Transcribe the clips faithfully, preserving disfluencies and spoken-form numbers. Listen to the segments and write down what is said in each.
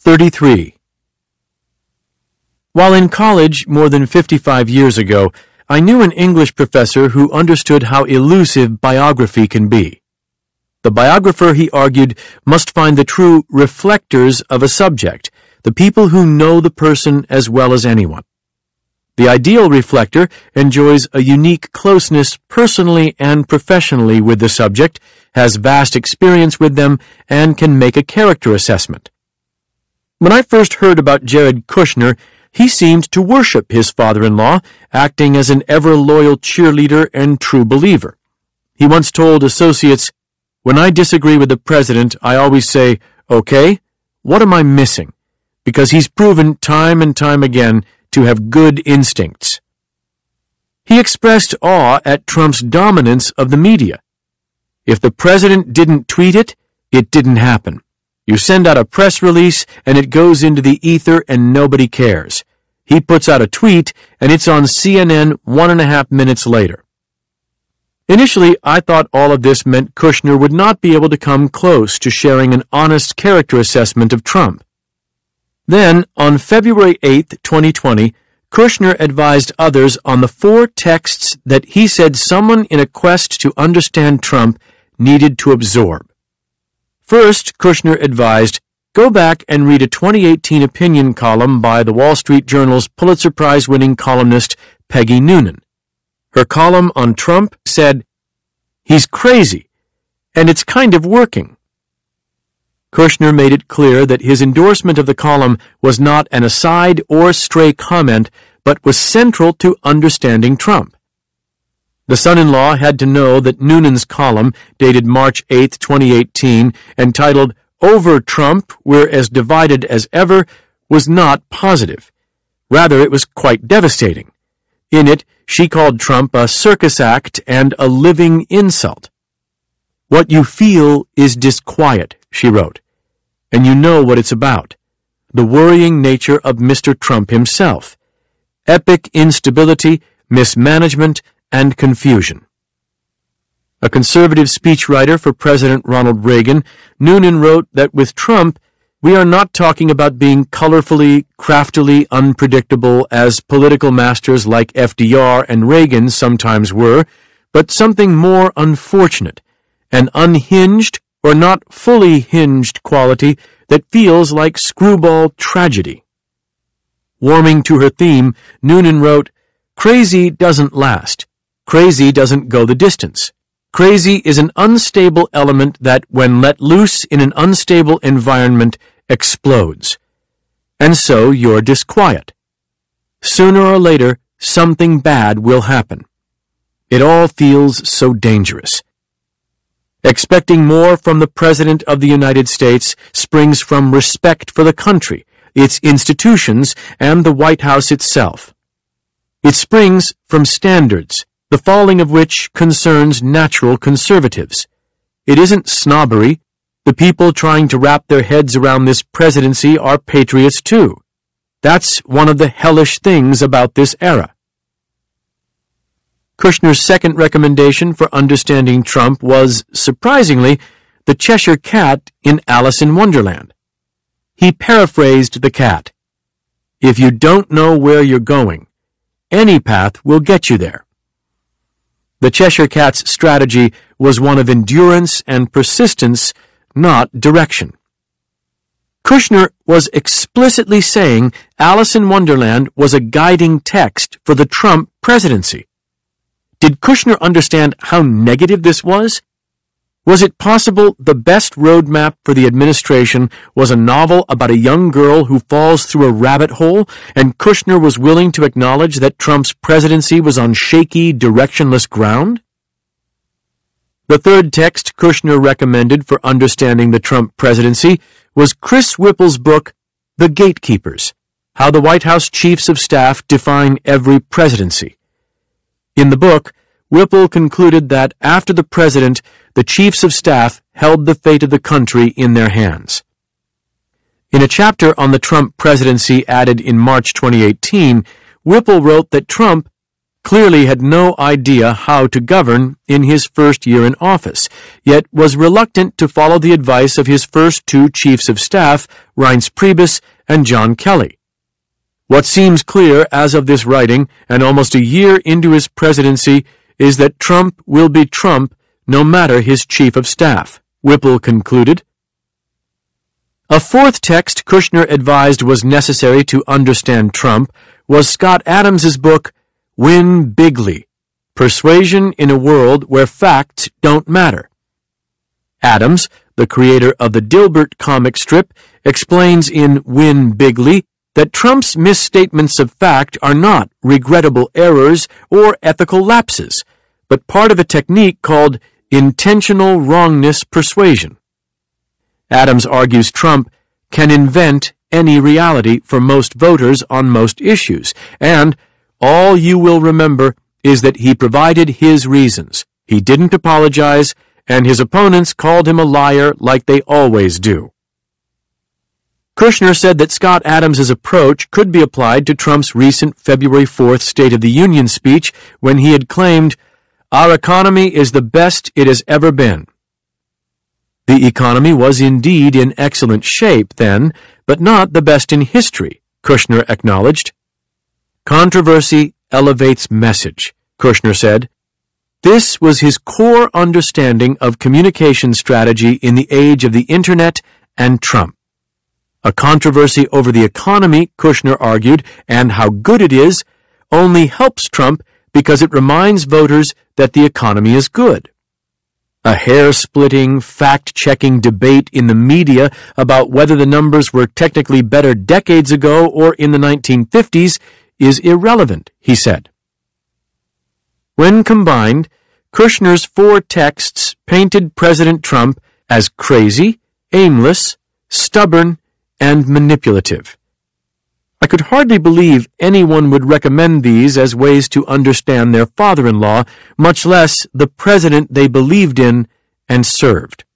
thirty-three. While in college more than fifty-five years ago, I knew an English professor who understood how elusive biography can be. The biographer, he argued, must find the true reflectors of a subject, the people who know the person as well as anyone. The ideal reflector enjoys a unique closeness personally and professionally with the subject, has vast experience with them, and can make a character assessment. When I first heard about Jared Kushner, he seemed to worship his father-in-law, acting as an ever-loyal cheerleader and true believer. He once told associates, "When I disagree with the president, I always say, okay, what am I missing? Because he's proven time and time again to have good instincts." He expressed awe at Trump's dominance of the media. If the president didn't tweet it, it didn't happen. You send out a press release and it goes into the ether and nobody cares. He puts out a tweet and it's on C N N one and a half minutes later. Initially, I thought all of this meant Kushner would not be able to come close to sharing an honest character assessment of Trump. Then, on February eighth, twenty twenty, Kushner advised others on the four texts that he said someone in a quest to understand Trump needed to absorb. First, Kushner advised, go back and read a twenty eighteen opinion column by the Wall Street Journal's Pulitzer Prize-winning columnist Peggy Noonan. Her column on Trump said, "He's crazy, and it's kind of working." Kushner made it clear that his endorsement of the column was not an aside or stray comment, but was central to understanding Trump. The son-in-law had to know that Noonan's column, dated March eighth, twenty eighteen, entitled "Over Trump, We're as Divided as Ever," was not positive. Rather, it was quite devastating. In it, she called Trump a circus act and a living insult. "What you feel is disquiet," she wrote, "and you know what it's about. The worrying nature of Mister Trump himself. Epic instability, mismanagement, and confusion." A conservative speechwriter for President Ronald Reagan, Noonan wrote that with Trump, we are not talking about being colorfully, craftily unpredictable as political masters like F D R and Reagan sometimes were, but something more unfortunate, an unhinged or not fully hinged quality that feels like screwball tragedy. Warming to her theme, Noonan wrote, "Crazy doesn't last. Crazy doesn't go the distance. Crazy is an unstable element that, when let loose in an unstable environment, explodes. And so you're disquiet. Sooner or later, something bad will happen. It all feels so dangerous." Expecting more from the President of the United States springs from respect for the country, its institutions, and the White House itself. It springs from standards, the falling of which concerns natural conservatives. It isn't snobbery. The people trying to wrap their heads around this presidency are patriots too. That's one of the hellish things about this era. Kushner's second recommendation for understanding Trump was, surprisingly, the Cheshire Cat in Alice in Wonderland. He paraphrased the cat. "If you don't know where you're going, any path will get you there." The Cheshire Cat's strategy was one of endurance and persistence, not direction. Kushner was explicitly saying Alice in Wonderland was a guiding text for the Trump presidency. Did Kushner understand how negative this was? Was it possible the best roadmap for the administration was a novel about a young girl who falls through a rabbit hole, and Kushner was willing to acknowledge that Trump's presidency was on shaky, directionless ground? The third text Kushner recommended for understanding the Trump presidency was Chris Whipple's book, The Gatekeepers: How the White House Chiefs of Staff Define Every Presidency. In the book, Whipple concluded that after the president, the chiefs of staff held the fate of the country in their hands. In a chapter on the Trump presidency added in March twenty eighteen, Whipple wrote that Trump clearly had no idea how to govern in his first year in office, yet was reluctant to follow the advice of his first two chiefs of staff, Reince Priebus and John Kelly. What seems clear as of this writing, and almost a year into his presidency, is that Trump will be Trump no matter his chief of staff, Whipple concluded. A fourth text Kushner advised was necessary to understand Trump was Scott Adams's book, Win Bigly, Persuasion in a World Where Facts Don't Matter. Adams, the creator of the Dilbert comic strip, explains in Win Bigly that Trump's misstatements of fact are not regrettable errors or ethical lapses, but part of a technique called intentional wrongness persuasion. Adams argues Trump can invent any reality for most voters on most issues, and all you will remember is that he provided his reasons. He didn't apologize, and his opponents called him a liar like they always do. Kushner said that Scott Adams's approach could be applied to Trump's recent February fourth State of the Union speech when he had claimed, "Our economy is the best it has ever been." The economy was indeed in excellent shape then, but not the best in history, Kushner acknowledged. Controversy elevates message, Kushner said. This was his core understanding of communication strategy in the age of the Internet and Trump. A controversy over the economy, Kushner argued, and how good it is, only helps Trump because it reminds voters that the economy is good. A hair-splitting, fact-checking debate in the media about whether the numbers were technically better decades ago or in the nineteen fifties is irrelevant, he said. When combined, Kushner's four texts painted President Trump as crazy, aimless, stubborn, and manipulative. I could hardly believe anyone would recommend these as ways to understand their father-in-law, much less the president they believed in and served.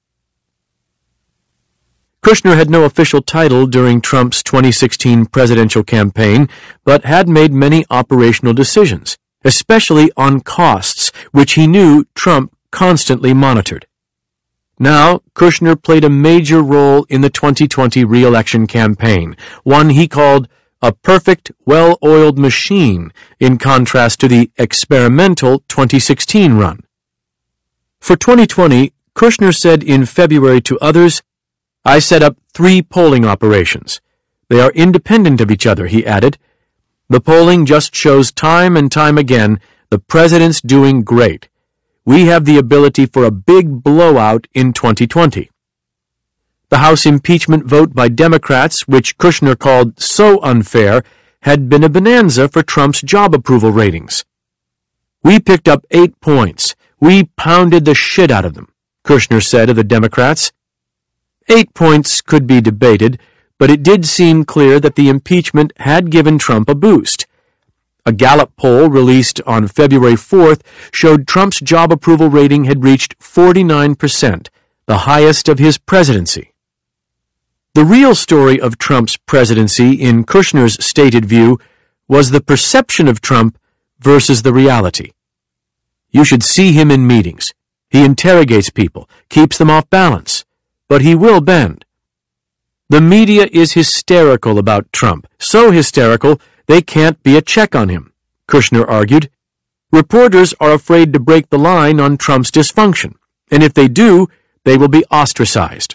Kushner had no official title during Trump's twenty sixteen presidential campaign, but had made many operational decisions, especially on costs, which he knew Trump constantly monitored. Now, Kushner played a major role in the twenty twenty re-election campaign, one he called a perfect, well-oiled machine, in contrast to the experimental twenty sixteen run. For twenty twenty, Kushner said in February to others, "I set up three polling operations. They are independent of each other," he added. "The polling just shows time and time again the president's doing great. We have the ability for a big blowout in twenty twenty. The House impeachment vote by Democrats, which Kushner called so unfair, had been a bonanza for Trump's job approval ratings. We picked up eight points. We pounded the shit out of them," Kushner said of the Democrats. Eight points could be debated, but it did seem clear that the impeachment had given Trump a boost. A Gallup poll released on February fourth showed Trump's job approval rating had reached forty-nine percent, the highest of his presidency. The real story of Trump's presidency, in Kushner's stated view, was the perception of Trump versus the reality. You should see him in meetings. He interrogates people, keeps them off balance, but he will bend. The media is hysterical about Trump, so hysterical they can't be a check on him, Kushner argued. Reporters are afraid to break the line on Trump's dysfunction, and if they do, they will be ostracized.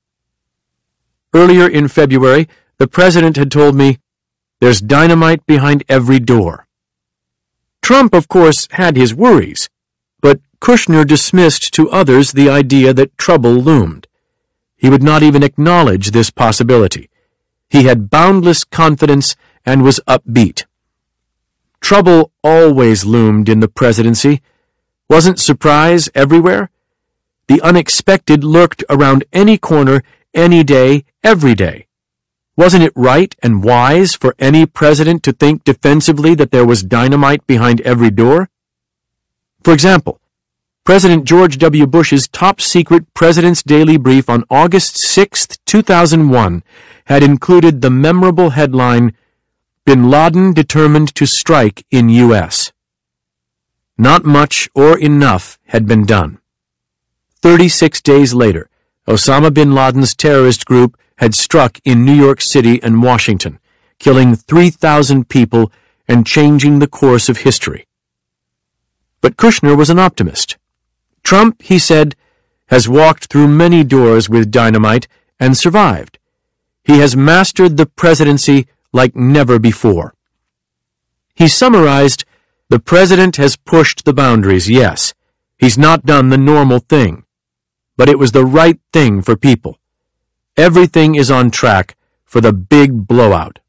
Earlier in February, the president had told me, "There's dynamite behind every door." Trump, of course, had his worries, but Kushner dismissed to others the idea that trouble loomed. He would not even acknowledge this possibility. He had boundless confidence and was upbeat. Trouble always loomed in the presidency. Wasn't surprise everywhere? The unexpected lurked around any corner, any day, every day. Wasn't it right and wise for any president to think defensively that there was dynamite behind every door? For example, President George W. Bush's top-secret President's Daily Brief on August sixth, two thousand one had included the memorable headline, "Bin Laden determined to strike in U S" not much or enough had been done. Thirty-six days later, Osama bin Laden's terrorist group had struck in New York City and Washington, killing three thousand people and changing the course of history. But Kushner was an optimist. Trump, he said, has walked through many doors with dynamite and survived. He has mastered the presidency like never before. He summarized, the president has pushed the boundaries, yes. He's not done the normal thing. But it was the right thing for people. Everything is on track for the big blowout.